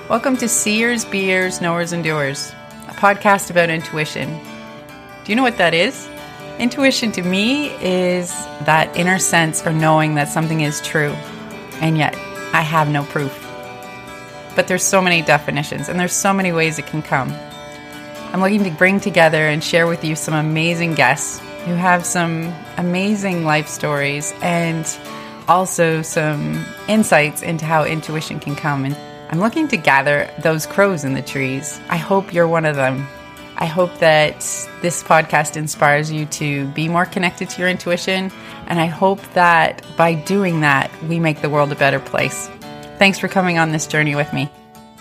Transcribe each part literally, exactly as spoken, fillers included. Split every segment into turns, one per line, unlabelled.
Welcome to Seers, Beers, Knowers, and Doers, a podcast about intuition. Do you know what that is? Intuition to me is that inner sense or knowing that something is true, and yet I have no proof. But there's so many definitions, and there's so many ways it can come. I'm looking to bring together and share with you some amazing guests who have some amazing life stories and also some insights into how intuition can come. And I'm looking to gather those crows in the trees. I hope you're one of them. I hope that this podcast inspires you to be more connected to your intuition, and I hope that by doing that, we make the world a better place. Thanks for coming on this journey with me.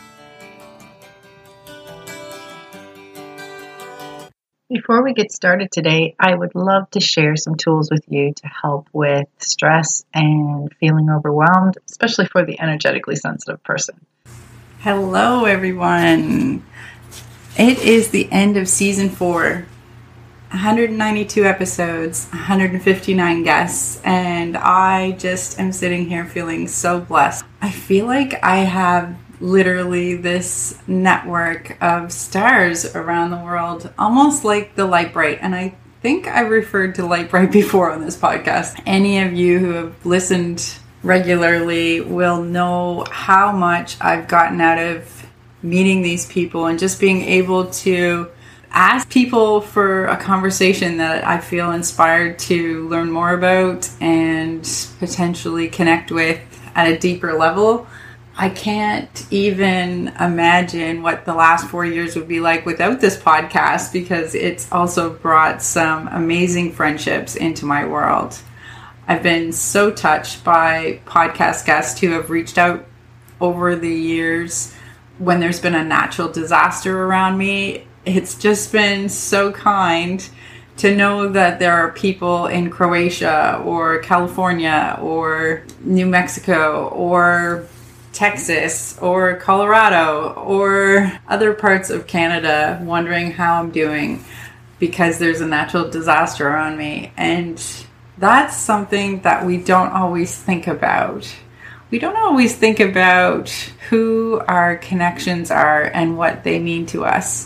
Before we get started today, I would love to share some tools with you to help with stress and feeling overwhelmed, especially for the energetically sensitive person. Hello, everyone. It is the end of season four, one hundred ninety-two episodes, one hundred fifty-nine guests, and I just am sitting here feeling so blessed. I feel like I have literally this network of stars around the world, almost like the Light Bright. And I think I referred to Light Bright before on this podcast. Any of you who have listened regularly will know how much I've gotten out of meeting these people and just being able to ask people for a conversation that I feel inspired to learn more about and potentially connect with at a deeper level. I can't even imagine what the last four years would be like without this podcast, because it's also brought some amazing friendships into my world. I've been so touched by podcast guests who have reached out over the years when there's been a natural disaster around me. It's just been so kind to know that there are people in Croatia or California or New Mexico or Texas or Colorado or other parts of Canada wondering how I'm doing because there's a natural disaster around me. And that's something that we don't always think about. We don't always think about who our connections are and what they mean to us.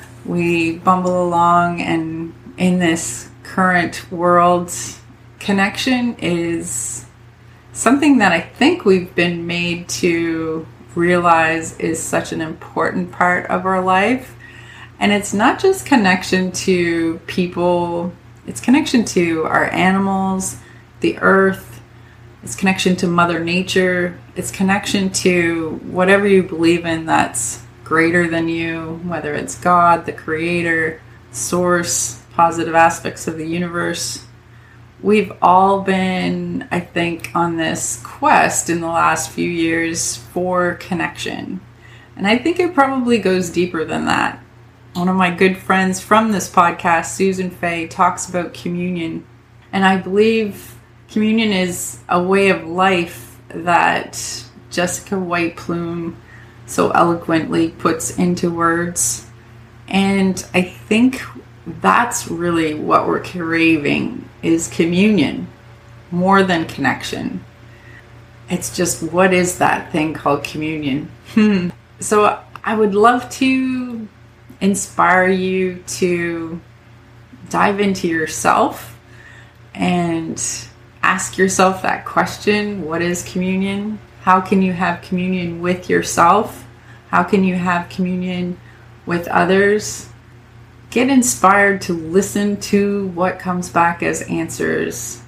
We bumble along, and in this current world, connection is something that I think we've been made to realize is such an important part of our life. And it's not just connection to people, it's connection to our animals, the earth, it's connection to Mother Nature, it's connection to whatever you believe in that's greater than you, whether it's God, the Creator, Source, positive aspects of the universe. We've all been, I think, on this quest in the last few years for connection. And I think it probably goes deeper than that. One of my good friends from this podcast, Susan Fay, talks about communion. And I believe communion is a way of life that Jessica White Plume so eloquently puts into words. And I think that's really what we're craving, is communion, more than connection. It's just, what is that thing called communion? Hmm. So I would love to inspire you to dive into yourself and ask yourself that question. What is communion? How can you have communion with yourself? How can you have communion with others? Get inspired to listen to what comes back as answers.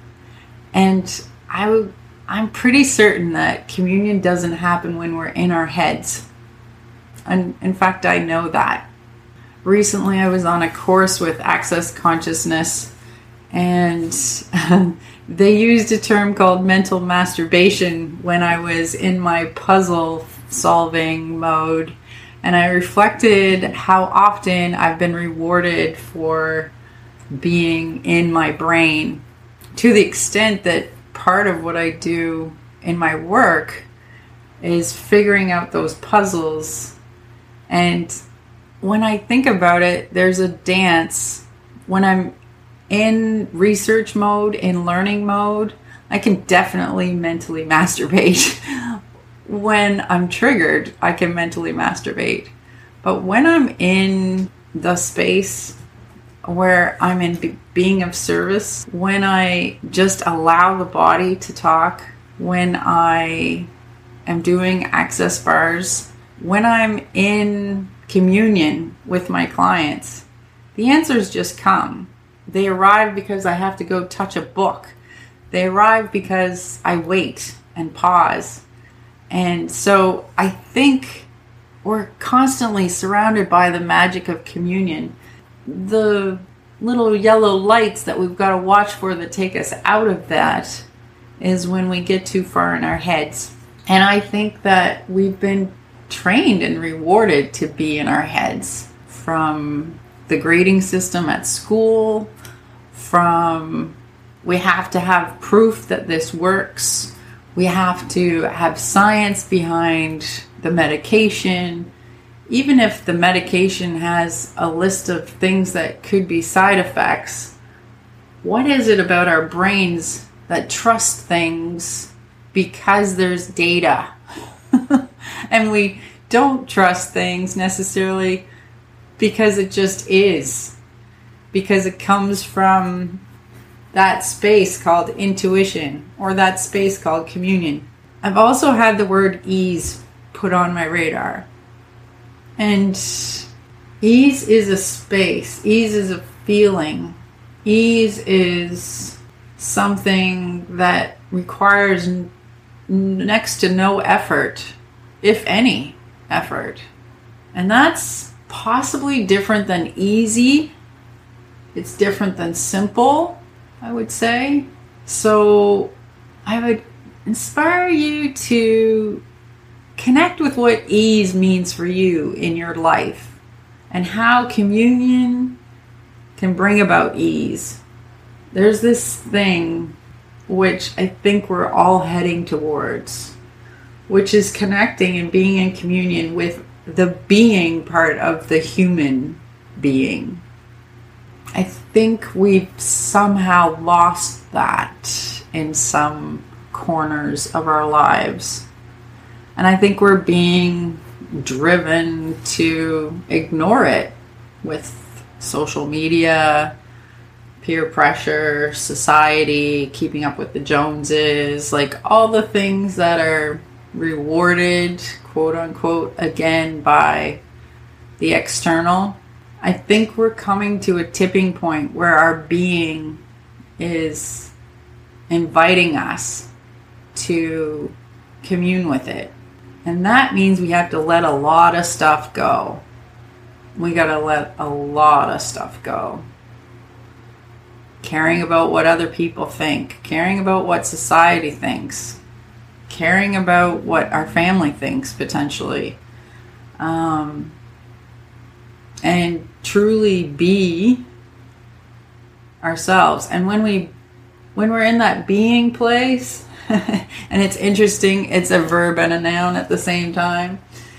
And I, I'm pretty certain that communion doesn't happen when we're in our heads. And in fact, I know that. Recently, I was on a course with Access Consciousness, and they used a term called mental masturbation when I was in my puzzle solving mode. And I reflected how often I've been rewarded for being in my brain, to the extent that part of what I do in my work is figuring out those puzzles. And when I think about it, there's a dance. When I'm in research mode, in learning mode, I can definitely mentally masturbate.
when I'm triggered, I can mentally masturbate. But when I'm in the space where I'm in be- being of service, when I just allow the body to talk, when I am doing access bars, when I'm in communion with my clients, the answers just come. They arrive because I have to go touch a book. They arrive because I wait and pause. And so I think we're constantly surrounded by the magic of communion. The little yellow lights that we've got to watch for that take us out of that is when we get too far in our heads. And I think that we've been trained and rewarded to be in our heads, from the grading system at school, from we have to have proof that this works, we have to have science behind the medication. Even if the medication has a list of things that could be side effects, what is it about our brains that trust things because there's data? And we don't trust things necessarily because it just is. Because it comes from that space called intuition, or that space called communion. I've also had the word ease put on my radar. And ease is a space. Ease is a feeling. Ease is something that requires n- next to no effort, if any effort. And that's possibly different than easy. It's different than simple, I would say. So I would inspire you to connect with what ease means for you in your life and how communion can bring about ease. There's this thing which I think we're all heading towards, which is connecting and being in communion with the being part of the human being. I think we've somehow lost that in some corners of our lives. And I think we're being driven to ignore it with social media, peer pressure, society, keeping up with the Joneses, like all the things that are rewarded, quote unquote, again by the external. I think we're coming to a tipping point where our being is inviting us to commune with it. And that means we have to let a lot of stuff go. We got to let a lot of stuff go. Caring about what other people think, caring about what society thinks, caring about what our family thinks potentially. Um, and truly be ourselves. And when we when we're in that being place, and it's interesting, it's a verb and a noun at the same time,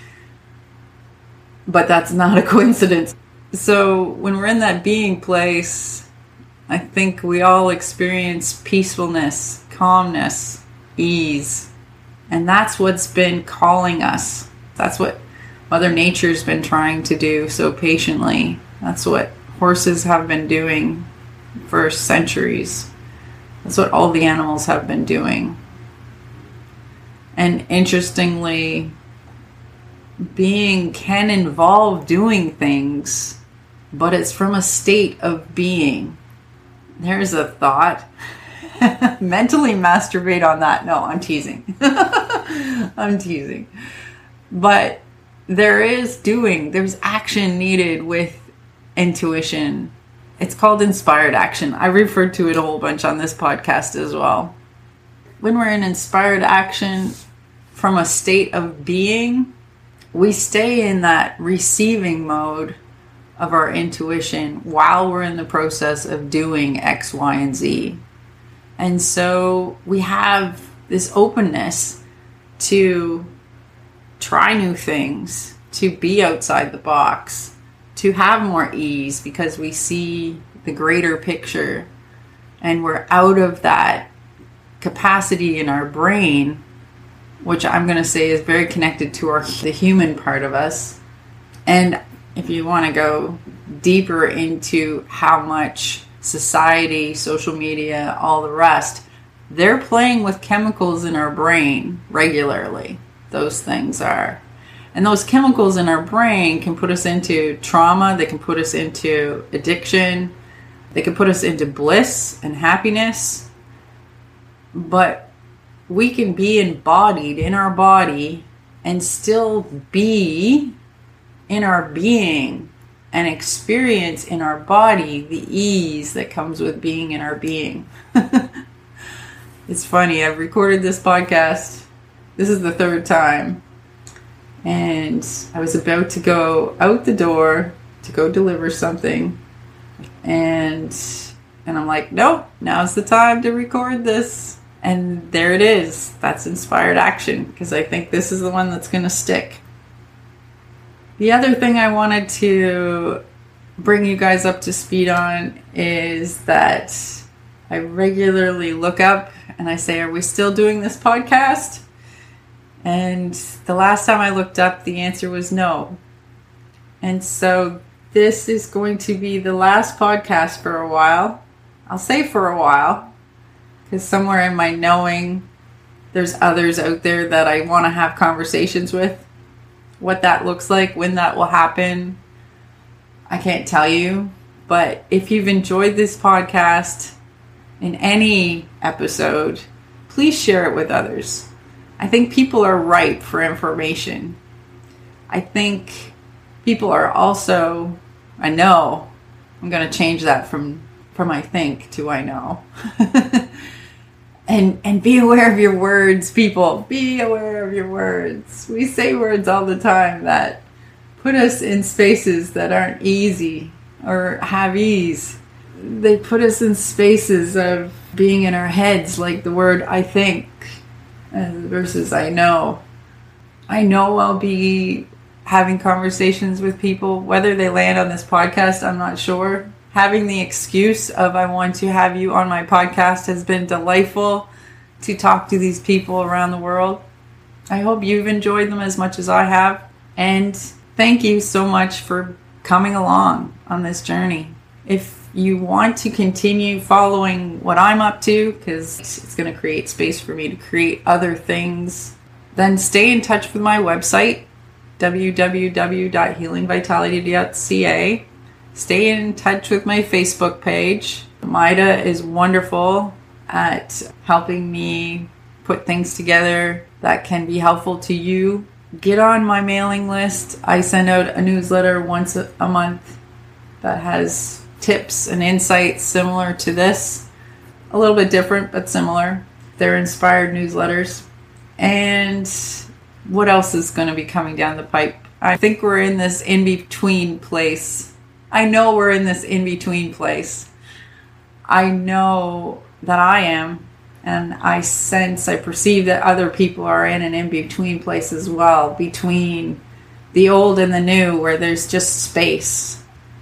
but that's not a coincidence. So when we're in that being place, I think we all experience peacefulness, calmness, ease. And that's what's been calling us. That's what Mother Nature's been trying to do so patiently. That's what horses have been doing for centuries. That's what all the animals have been doing. And interestingly, being can involve doing things, but it's from a state of being. There's a thought. Mentally masturbate on that. No, I'm teasing. I'm teasing. But there is doing, there's action needed with intuition. It's called inspired action. I referred to it a whole bunch on this podcast as well. When we're in inspired action from a state of being, we stay in that receiving mode of our intuition while we're in the process of doing X, Y, and Z. And so we have this openness to try new things, to be outside the box, to have more ease because we see the greater picture and we're out of that capacity in our brain which I'm going to say is very connected to our the human part of us. And if you want to go deeper into how much society, social media, all the rest, they're playing with chemicals in our brain regularly. Those things are. And those chemicals in our brain can put us into trauma. They can put us into addiction. They can put us into bliss and happiness. But we can be embodied in our body and still be in our being and experience in our body the ease that comes with being in our being. It's funny, I've recorded this podcast. This is the third time. And I was about to go out the door to go deliver something. And and I'm like, nope, now's the time to record this. And there it is. That's inspired action, because I think this is the one that's going to stick. The other thing I wanted to bring you guys up to speed on is that I regularly look up and I say, are we still doing this podcast? And the last time I looked up, the answer was no. And so this is going to be the last podcast for a while. I'll say for a while, because somewhere in my knowing, there's others out there that I want to have conversations with. What that looks like, when that will happen, I can't tell you. But if you've enjoyed this podcast in any episode, please share it with others. I think people are ripe for information. I think people are also, I know, I'm going to change that from, from I think to I know. And and be aware of your words, people. Be aware of your words. We say words all the time that put us in spaces that aren't easy or have ease. They put us in spaces of being in our heads, like the word I think versus I know. I know I'll be having conversations with people, whether they land on this podcast, I'm not sure. Having the excuse of I want to have you on my podcast has been delightful to talk to these people around the world. I hope you've enjoyed them as much as I have. And thank you so much for coming along on this journey. If you want to continue following what I'm up to, because it's going to create space for me to create other things, then stay in touch with my website, w w w dot healing vitality dot c a. Stay in touch with my Facebook page. Maida is wonderful at helping me put things together that can be helpful to you. Get on my mailing list. I send out a newsletter once a month that has tips and insights similar to this. A little bit different, but similar. They're inspired newsletters. And what else is going to be coming down the pipe? I think we're in this in-between place. I know we're in this in-between place. I know that I am, and I sense, I perceive that other people are in an in-between place as well, between the old and the new, where there's just space.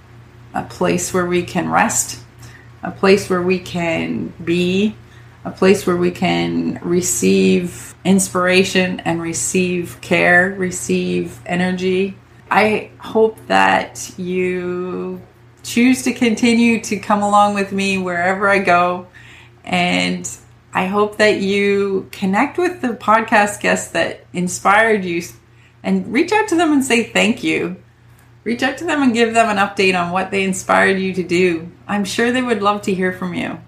A place where we can rest, a place where we can be, a place where we can receive inspiration and receive care, receive energy. I hope that you choose to continue to come along with me wherever I go. And I hope that you connect with the podcast guests that inspired you and reach out to them and say thank you. Reach out to them and give them an update on what they inspired you to do. I'm sure they would love to hear from you.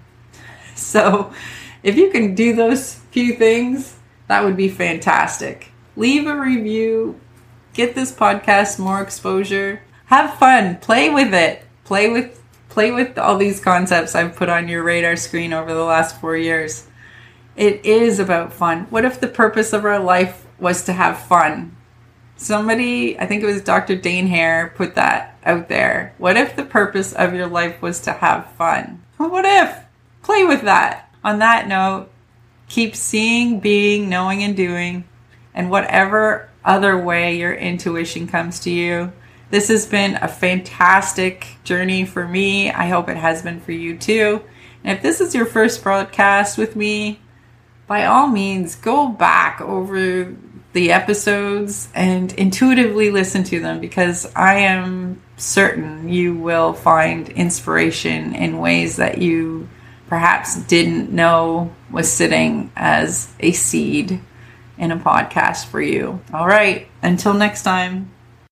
So if you can do those few things, that would be fantastic. Leave a review. Get this podcast more exposure. Have fun. Play with it. Play with play with all these concepts I've put on your radar screen over the last four years. It is about fun. What if the purpose of our life was to have fun? Somebody, I think it was Doctor Dane Hare, put that out there. What if the purpose of your life was to have fun? What if? Play with that. On that note, keep seeing, being, knowing, and doing, and whatever other way your intuition comes to you. This has been a fantastic journey for me. I hope it has been for you too. And if this is your first broadcast with me, by all means, go back over the episodes and intuitively listen to them, because I am certain you will find inspiration in ways that you perhaps didn't know was sitting as a seed in a podcast for you. All right, until next time.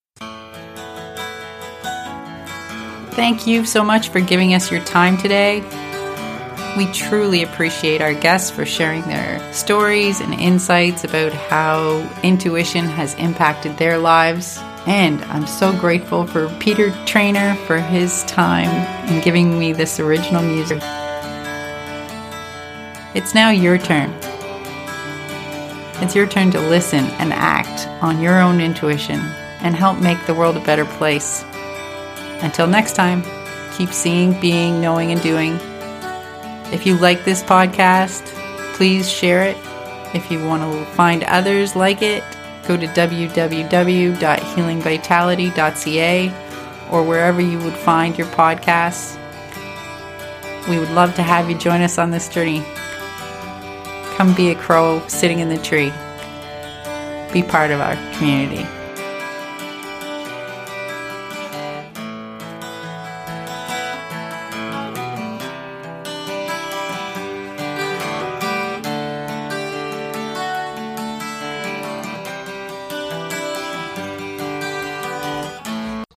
Thank you so much for giving us your time today. We truly appreciate our guests for sharing their stories and insights about how intuition has impacted their lives. And I'm so grateful for Peter Trainer for his time in giving me this original music. It's now your turn. It's your turn to listen and act on your own intuition and help make the world a better place. Until next time, keep seeing, being, knowing, and doing. If you like this podcast, please share it. If you want to find others like it, go to w w w dot healing vitality dot c a or wherever you would find your podcasts. We would love to have you join us on this journey. Come be a crow sitting in the tree. Be part of our community.